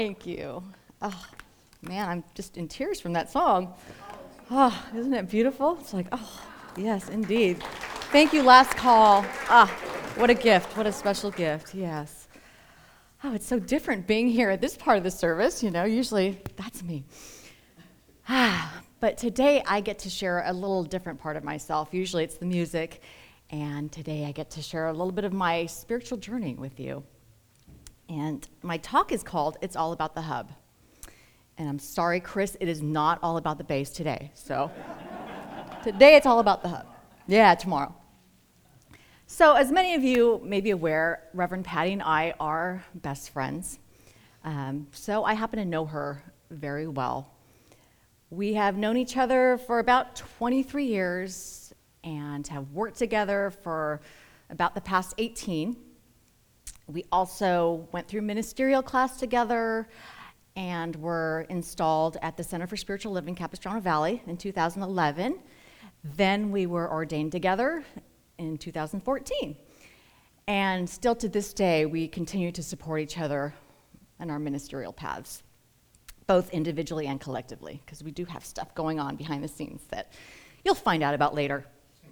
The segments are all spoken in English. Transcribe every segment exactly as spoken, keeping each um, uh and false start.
Thank you. Oh, man, I'm just in tears from that song. Oh, isn't it beautiful? It's like, oh, yes, indeed. Thank you, Last Call. Ah, what a gift. What a special gift. Yes. Oh, it's so different being here at this part of the service. You know, usually that's me. Ah, but today I get to share a little different part of myself. Usually it's the music, and today I get to share a little bit of my spiritual journey with you. And my talk is called It's All About the Hub. And I'm sorry, Chris, it is not all about the bass today. So today it's all about the hub. Yeah, tomorrow. So as many of you may be aware, Reverend Patty and I are best friends. Um, so I happen to know her very well. We have known each other for about twenty-three years and have worked together for about the past eighteen. We also went through ministerial class together and were installed at the Center for Spiritual Living, Capistrano Valley in two thousand eleven. Then we were ordained together in two thousand fourteen. And still to this day, we continue to support each other in our ministerial paths, both individually and collectively, because we do have stuff going on behind the scenes that you'll find out about later.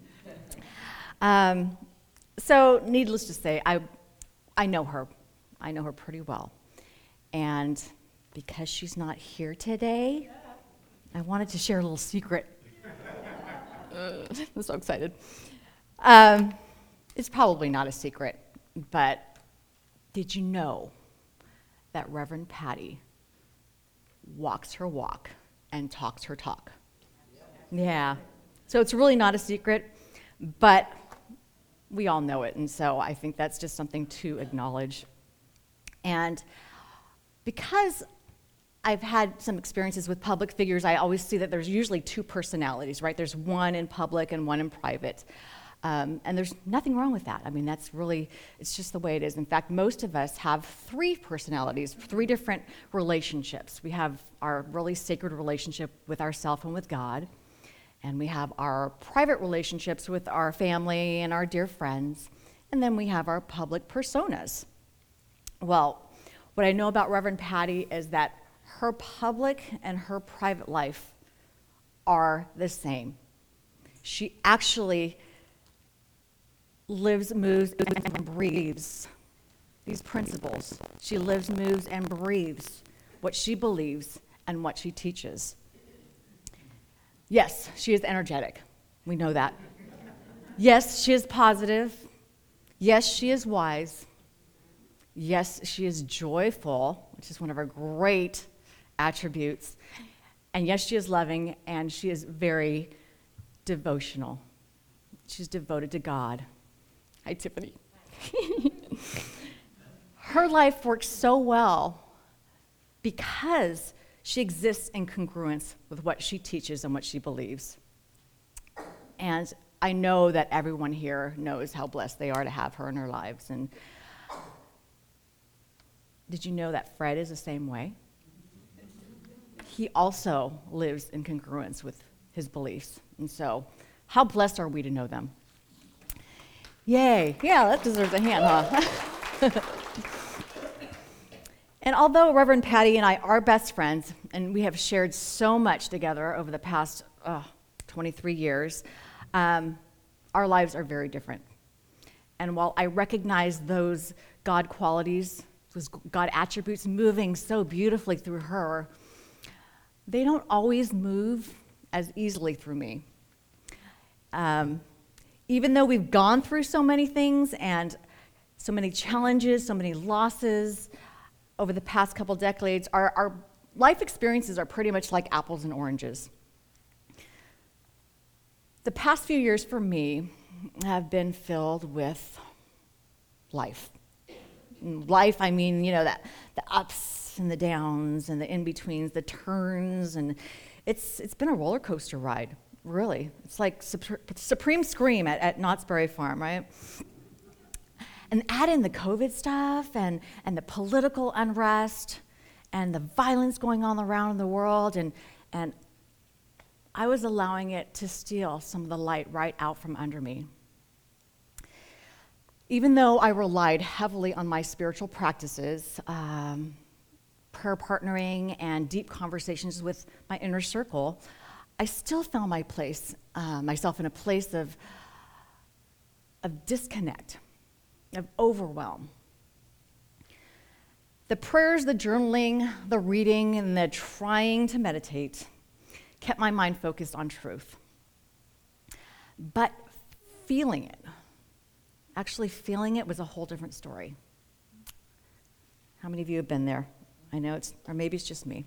Um, so needless to say, I I know her. I know her pretty well. And because she's not here today, I wanted to share a little secret. uh, I'm so excited. Um, it's probably not a secret, but did you know that Reverend Patty walks her walk and talks her talk? Yeah. So it's really not a secret, but we all know it, and so I think that's just something to acknowledge. And because I've had some experiences with public figures, I always see that there's usually two personalities, right? There's one in public and one in private. Um, and there's nothing wrong with that. I mean, that's really, it's just the way it is. In fact, most of us have three personalities, three different relationships. We have our really sacred relationship with ourselves and with God. And we have our private relationships with our family and our dear friends. And then we have our public personas. Well, what I know about Reverend Patty is that her public and her private life are the same. She actually lives, moves, and breathes these principles. She lives, moves, and breathes what she believes and what she teaches. Yes, she is energetic. We know that. Yes, she is positive. Yes, she is wise. Yes, she is joyful, which is one of her great attributes. And yes, she is loving, and she is very devotional. She's devoted to God. Hi, Tiffany. Her life works so well because she exists in congruence with what she teaches and what she believes. And I know that everyone here knows how blessed they are to have her in their lives. And did you know that Fred is the same way? He also lives in congruence with his beliefs. And so, how blessed are we to know them? Yay. Yeah, that deserves a hand, huh? And although Reverend Patty and I are best friends, and we have shared so much together over the past uh, twenty-three years, um, our lives are very different. And while I recognize those God qualities, those God attributes moving so beautifully through her, they don't always move as easily through me. Um, even though we've gone through so many things and so many challenges, so many losses, over the past couple decades, our, our life experiences are pretty much like apples and oranges. The past few years for me have been filled with life. Life, I mean, you know, that the ups and the downs and the in-betweens, the turns, and it's it's been a roller coaster ride, really. It's like Supreme Scream at, at Knott's Berry Farm, right? And add in the COVID stuff and, and the political unrest and the violence going on around the world, and, and I was allowing it to steal some of the light right out from under me. Even though I relied heavily on my spiritual practices, um, prayer partnering and deep conversations with my inner circle, I still found my place, uh, myself in a place of, of disconnect, of overwhelm. The prayers, the journaling, the reading, and the trying to meditate kept my mind focused on truth. But feeling it, actually feeling it was a whole different story. How many of you have been there? I know it's, or maybe it's just me.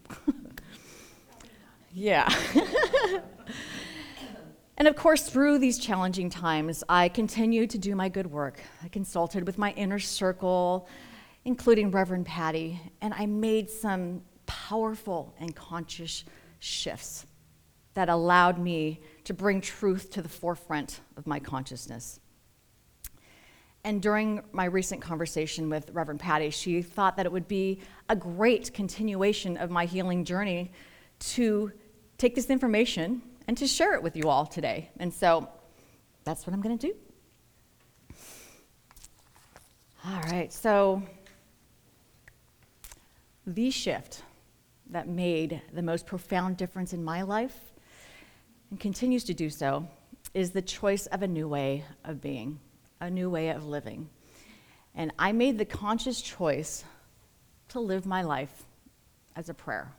Yeah. And of course, through these challenging times, I continued to do my good work. I consulted with my inner circle, including Reverend Patty, and I made some powerful and conscious shifts that allowed me to bring truth to the forefront of my consciousness. And during my recent conversation with Reverend Patty, she thought that it would be a great continuation of my healing journey to take this information and to share it with you all today. And so that's what I'm going to do. All right, so the shift that made the most profound difference in my life and continues to do so is the choice of a new way of being, a new way of living. And I made the conscious choice to live my life as a prayer.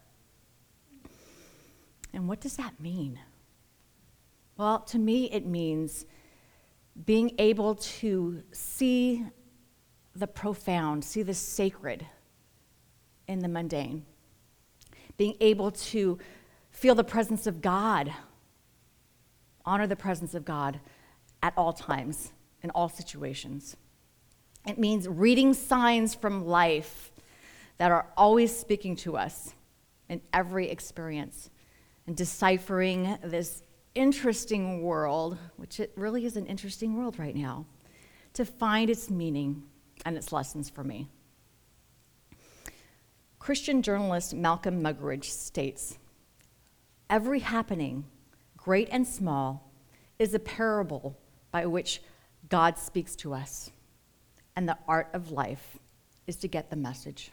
And what does that mean? Well, to me, it means being able to see the profound, see the sacred in the mundane, being able to feel the presence of God, honor the presence of God at all times, in all situations. It means reading signs from life that are always speaking to us in every experience and deciphering this interesting world, which it really is an interesting world right now, to find its meaning and its lessons for me. Christian journalist Malcolm Muggeridge states, "Every happening, great and small, is a parable by which God speaks to us, and the art of life is to get the message."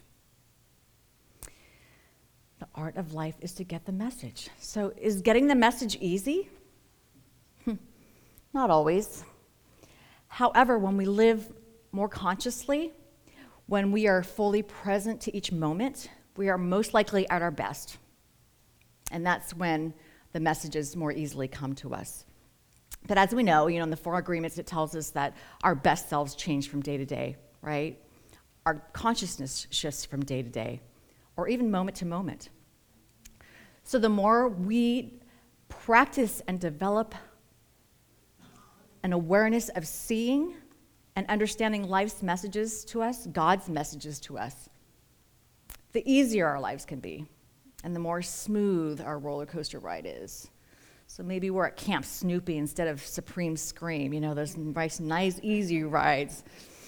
The art of life is to get the message. So is getting the message easy? Not always. However, when we live more consciously, when we are fully present to each moment, we are most likely at our best. And that's when the messages more easily come to us. But as we know, you know, in the Four Agreements, it tells us that our best selves change from day to day, right? Our consciousness shifts from day to day, or even moment to moment. So the more we practice and develop an awareness of seeing and understanding life's messages to us, God's messages to us, the easier our lives can be, and the more smooth our roller coaster ride is. So maybe we're at Camp Snoopy instead of Supreme Scream, you know, those nice, nice, easy rides.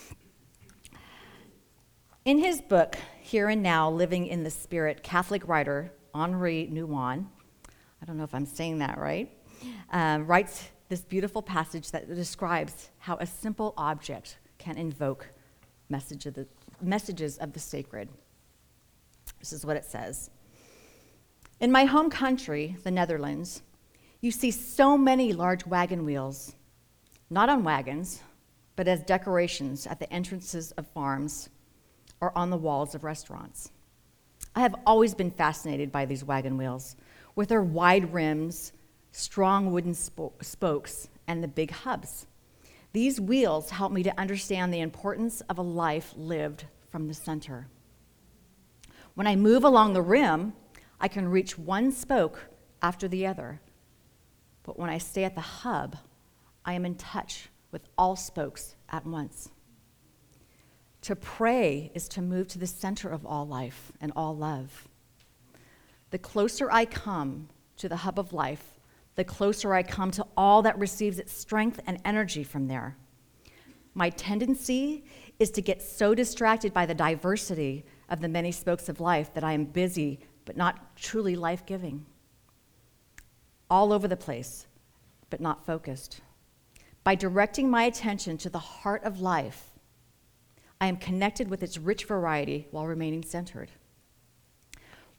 In his book, Here and Now, Living in the Spirit, Catholic writer Henri Nouwen, I don't know if I'm saying that right, um, writes this beautiful passage that describes how a simple object can invoke message of the, messages of the sacred. This is what it says. "In my home country, the Netherlands, you see so many large wagon wheels, not on wagons, but as decorations at the entrances of farms or on the walls of restaurants. I have always been fascinated by these wagon wheels, with their wide rims, strong wooden sp- spokes, and the big hubs. These wheels help me to understand the importance of a life lived from the center. When I move along the rim, I can reach one spoke after the other. But when I stay at the hub, I am in touch with all spokes at once. To pray is to move to the center of all life and all love. The closer I come to the hub of life, the closer I come to all that receives its strength and energy from there. My tendency is to get so distracted by the diversity of the many spokes of life that I am busy but not truly life-giving. All over the place, but not focused. By directing my attention to the heart of life, I am connected with its rich variety while remaining centered.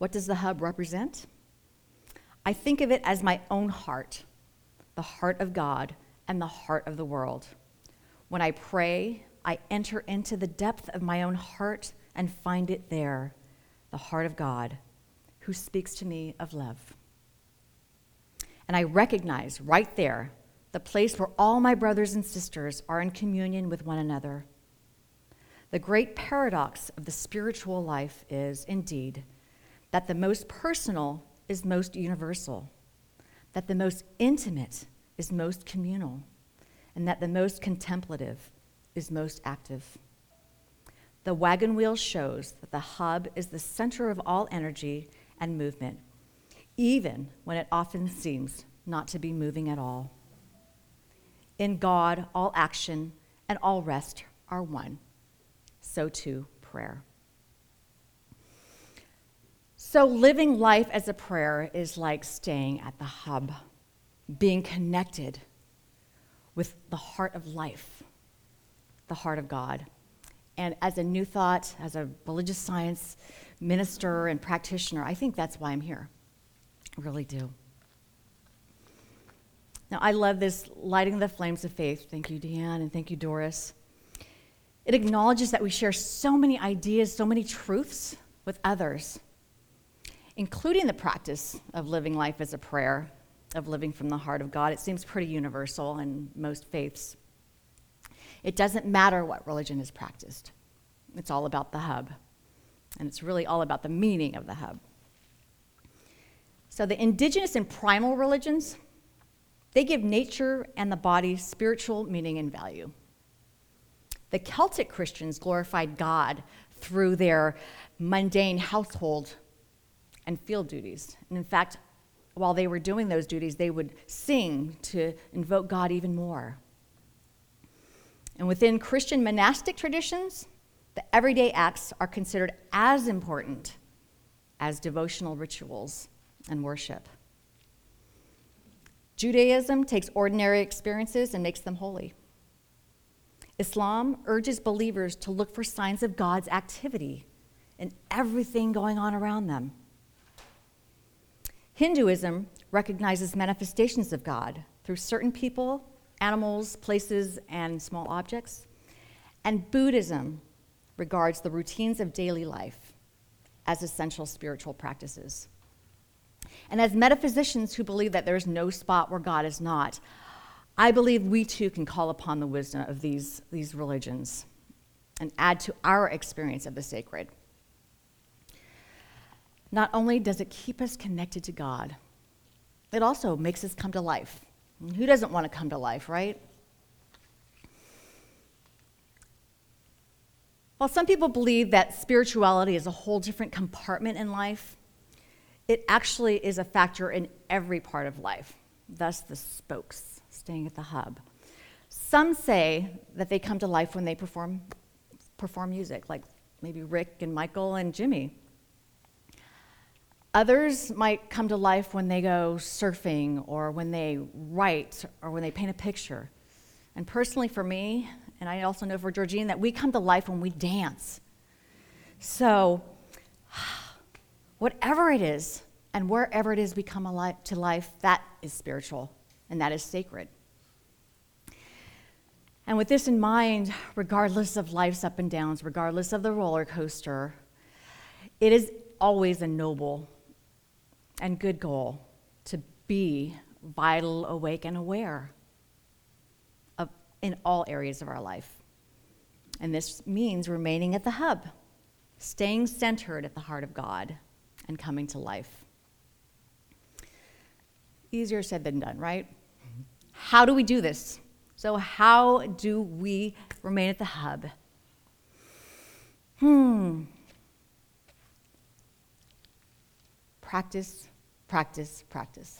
What does the hub represent? I think of it as my own heart, the heart of God and the heart of the world. When I pray, I enter into the depth of my own heart and find it there, the heart of God, who speaks to me of love. And I recognize right there the place where all my brothers and sisters are in communion with one another. The great paradox of the spiritual life is, indeed, that the most personal is most universal, that the most intimate is most communal, and that the most contemplative is most active. The wagon wheel shows that the hub is the center of all energy and movement, even when it often seems not to be moving at all. In God, all action and all rest are one. So too, prayer. So living life as a prayer is like staying at the hub, being connected with the heart of life, the heart of God. And as a New Thought, as a religious science minister and practitioner, I think that's why I'm here. I really do. Now, I love this Lighting the Flames of Faith. Thank you, Deanne, and thank you, Doris. It acknowledges that we share so many ideas, so many truths with others, including the practice of living life as a prayer, of living from the heart of God. It seems pretty universal in most faiths. It doesn't matter what religion is practiced. It's all about the hub, and it's really all about the meaning of the hub. So the indigenous and primal religions, they give nature and the body spiritual meaning and value. The Celtic Christians glorified God through their mundane household and field duties. And in fact, while they were doing those duties, they would sing to invoke God even more. And within Christian monastic traditions, the everyday acts are considered as important as devotional rituals and worship. Judaism takes ordinary experiences and makes them holy. Islam urges believers to look for signs of God's activity in everything going on around them. Hinduism recognizes manifestations of God through certain people, animals, places, and small objects. And Buddhism regards the routines of daily life as essential spiritual practices. And as metaphysicians who believe that there's no spot where God is not, I believe we too can call upon the wisdom of these, these religions and add to our experience of the sacred. Not only does it keep us connected to God, it also makes us come to life. Who doesn't want to come to life, right? While some people believe that spirituality is a whole different compartment in life, it actually is a factor in every part of life, thus the spokes, staying at the hub. Some say that they come to life when they perform, perform music, like maybe Rick and Michael and Jimmy. Others might come to life when they go surfing or when they write or when they paint a picture. And personally for me, and I also know for Georgine, that we come to life when we dance. So whatever it is and wherever it is we come alive to life, that is spiritual and that is sacred. And with this in mind, regardless of life's up and downs, regardless of the roller coaster, it is always a noble and good goal to be vital, awake, and aware of in all areas of our life. And this means remaining at the hub, staying centered at the heart of God, and coming to life. Easier said than done, right? How do we do this? So how do we remain at the hub? Hmm. Practice, practice, practice.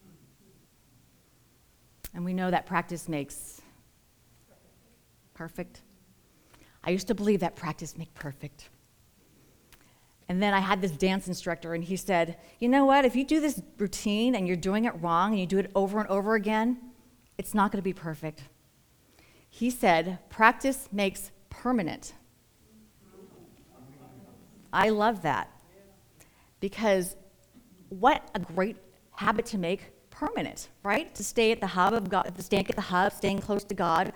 And we know that practice makes perfect. I used to believe that practice makes perfect. And then I had this dance instructor, and he said, you know what, if you do this routine and you're doing it wrong and you do it over and over again, it's not going to be perfect. He said, practice makes permanent. I love that. Because what a great habit to make permanent, right? To stay at the hub of God, to stay at the hub, staying close to God.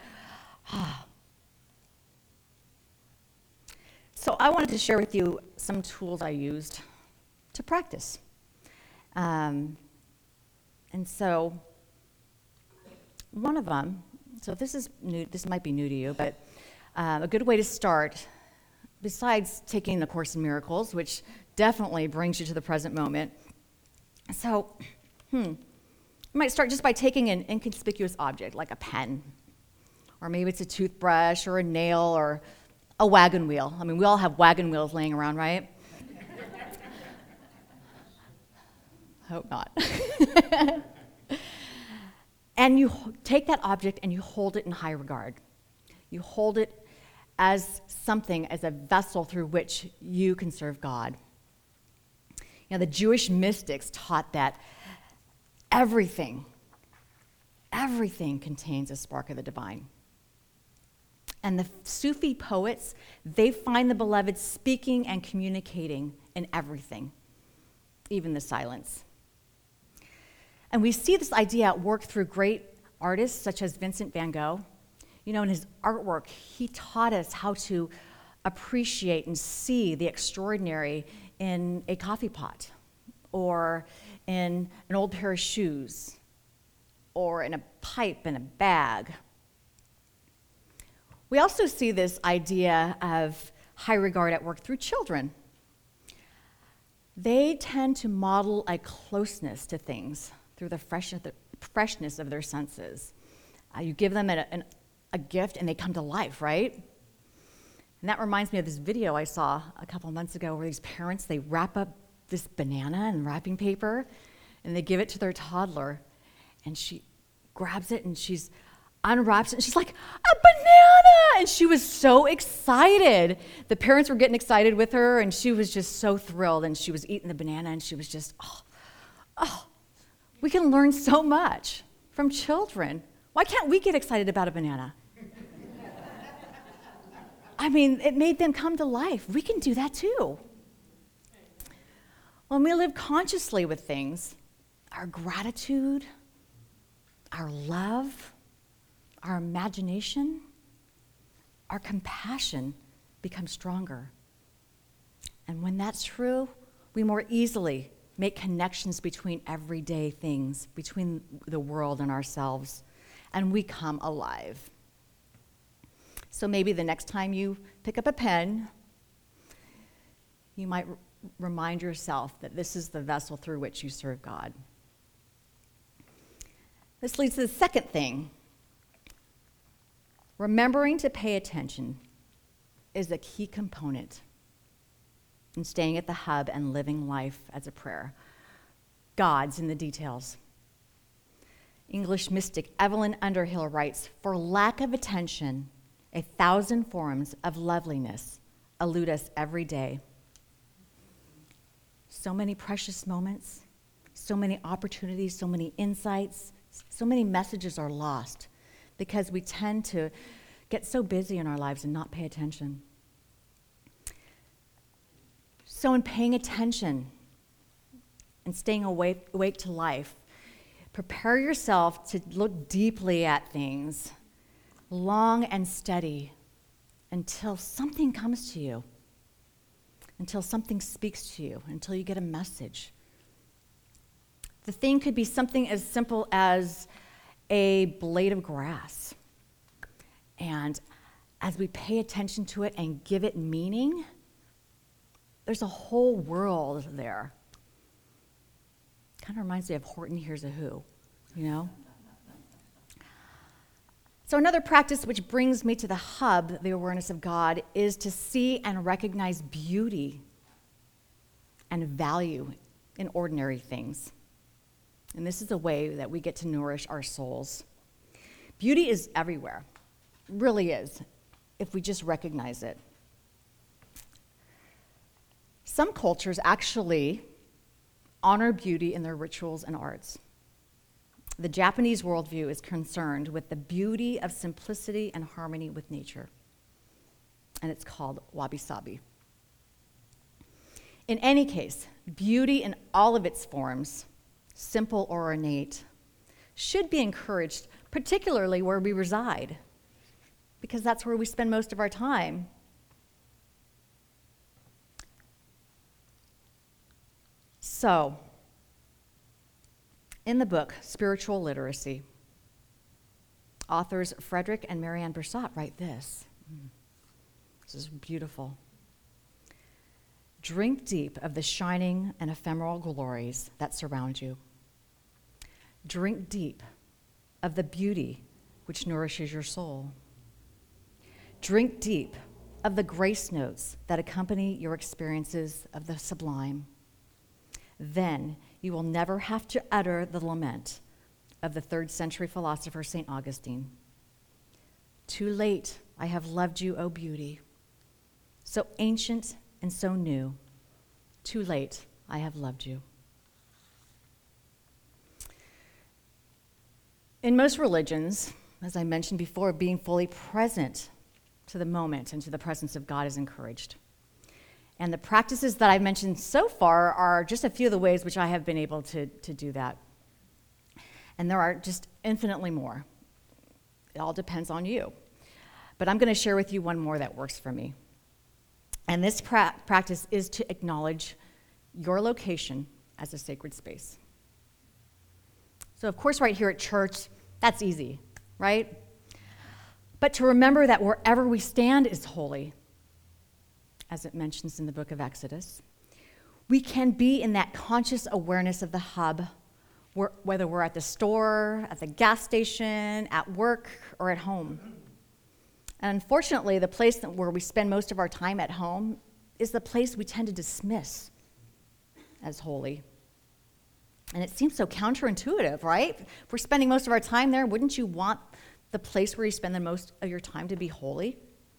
So I wanted to share with you some tools I used to practice. Um, and so one of them, so this is new, this might be new to you, but uh, a good way to start, besides taking the Course in Miracles, which definitely brings you to the present moment. So, hmm, you might start just by taking an inconspicuous object, like a pen, or maybe it's a toothbrush or a nail or a wagon wheel. I mean, we all have wagon wheels laying around, right? Hope not. And you take that object and you hold it in high regard. You hold it as something, as a vessel through which you can serve God. You know, the Jewish mystics taught that everything, everything contains a spark of the divine. And the Sufi poets, they find the beloved speaking and communicating in everything, even the silence. And we see this idea at work through great artists such as Vincent van Gogh. You know, in his artwork, he taught us how to appreciate and see the extraordinary in a coffee pot, or in an old pair of shoes, or in a pipe in a bag. We also see this idea of high regard at work through children. They tend to model a closeness to things through the freshness of their senses. Uh, you give them a, an, a gift and they come to life, right? And that reminds me of this video I saw a couple months ago where these parents, they wrap up this banana in wrapping paper and they give it to their toddler, and she grabs it and she's unwraps it and she's like, a banana! And she was so excited. The parents were getting excited with her and she was just so thrilled, and she was eating the banana and she was just, oh, oh. We can learn so much from children. Why can't we get excited about a banana? I mean, it made them come to life. We can do that too. When we live consciously with things, our gratitude, our love, our imagination, our compassion become stronger. And when that's true, we more easily make connections between everyday things, between the world and ourselves, and we come alive. So maybe the next time you pick up a pen, you might r- remind yourself that this is the vessel through which you serve God. This leads to the second thing. Remembering to pay attention is a key component in staying at the hub and living life as a prayer. God's in the details. English mystic Evelyn Underhill writes, "For lack of attention, a thousand forms of loveliness elude us every day." So many precious moments, so many opportunities, so many insights, so many messages are lost because we tend to get so busy in our lives and not pay attention. So in paying attention and staying awake, awake to life, prepare yourself to look deeply at things, long and steady, until something comes to you, until something speaks to you, until you get a message. The thing could be something as simple as a blade of grass. And as we pay attention to it and give it meaning, there's a whole world there. Kind of reminds me of Horton Hears a Who, you know? So another practice which brings me to the hub, the awareness of God, is to see and recognize beauty and value in ordinary things. And this is a way that we get to nourish our souls. Beauty is everywhere, really is, if we just recognize it. Some cultures actually honor beauty in their rituals and arts. The Japanese worldview is concerned with the beauty of simplicity and harmony with nature, and it's called wabi-sabi. In any case, beauty in all of its forms, simple or ornate, should be encouraged, particularly where we reside, because that's where we spend most of our time. So, in the book, Spiritual Literacy, authors Frederick and Marianne Bersot write this. This is beautiful. Drink deep of the shining and ephemeral glories that surround you. Drink deep of the beauty which nourishes your soul. Drink deep of the grace notes that accompany your experiences of the sublime. Then you will never have to utter the lament of the third century philosopher Saint Augustine. Too late I have loved you, O beauty, so ancient and so new. Too late I have loved you. In most religions, as I mentioned before, being fully present to the moment and to the presence of God is encouraged. And the practices that I've mentioned so far are just a few of the ways which I have been able to, to do that. And there are just infinitely more. It all depends on you. But I'm going to share with you one more that works for me. And this pra- practice is to acknowledge your location as a sacred space. So, of course, right here at church, that's easy, right? But to remember that wherever we stand is holy, as it mentions in the book of Exodus. We can be in that conscious awareness of the hub, where, whether we're at the store, at the gas station, at work, or at home. And unfortunately, the place that, where we spend most of our time at home is the place we tend to dismiss as holy. And it seems so counterintuitive, right? If we're spending most of our time there, wouldn't you want the place where you spend the most of your time to be holy?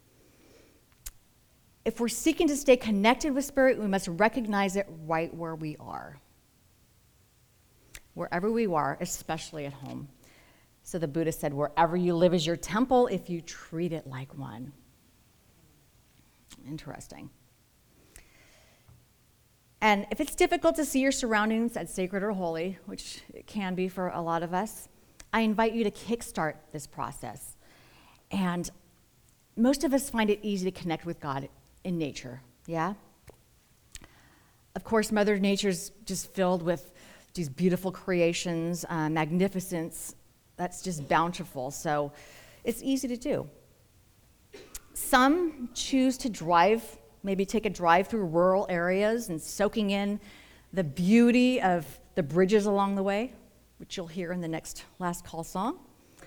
If we're seeking to stay connected with Spirit, we must recognize it right where we are. Wherever we are, especially at home. So the Buddha said, wherever you live is your temple if you treat it like one. Interesting. And if it's difficult to see your surroundings as sacred or holy, which it can be for a lot of us, I invite you to kickstart this process. And most of us find it easy to connect with God in nature, yeah? Of course, Mother Nature's just filled with these beautiful creations, uh, magnificence that's just bountiful, so it's easy to do. Some choose to drive, maybe take a drive through rural areas and soaking in the beauty of the bridges along the way, which you'll hear in the next Last Call song.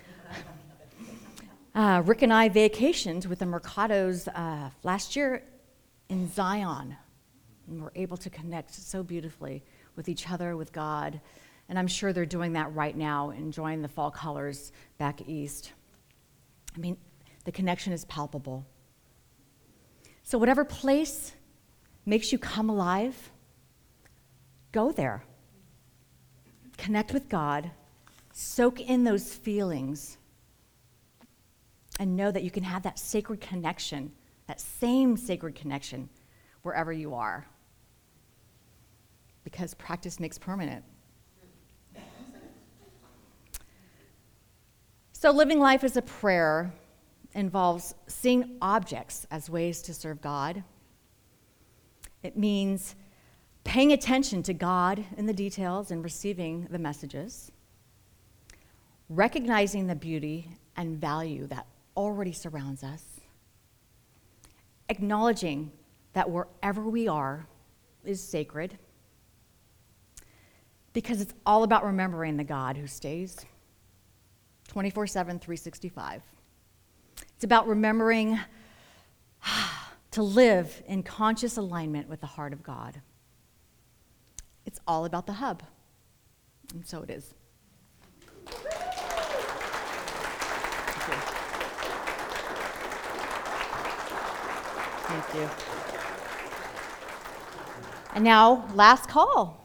Uh, Rick and I vacationed with the Mercados uh, last year in Zion, and we're able to connect so beautifully with each other, with God, and I'm sure they're doing that right now, enjoying the fall colors back east. I mean, the connection is palpable. So whatever place makes you come alive, go there. Connect with God, soak in those feelings, and know that you can have that sacred connection, that same sacred connection, wherever you are. Because practice makes permanent. So living life as a prayer involves seeing objects as ways to serve God. It means paying attention to God in the details and receiving the messages, recognizing the beauty and value that already surrounds us, acknowledging that wherever we are is sacred, because it's all about remembering the God who stays twenty-four seven, three sixty-five. It's about remembering to live in conscious alignment with the heart of God. It's all about the hub, and so it is. Thank you. And now, last call.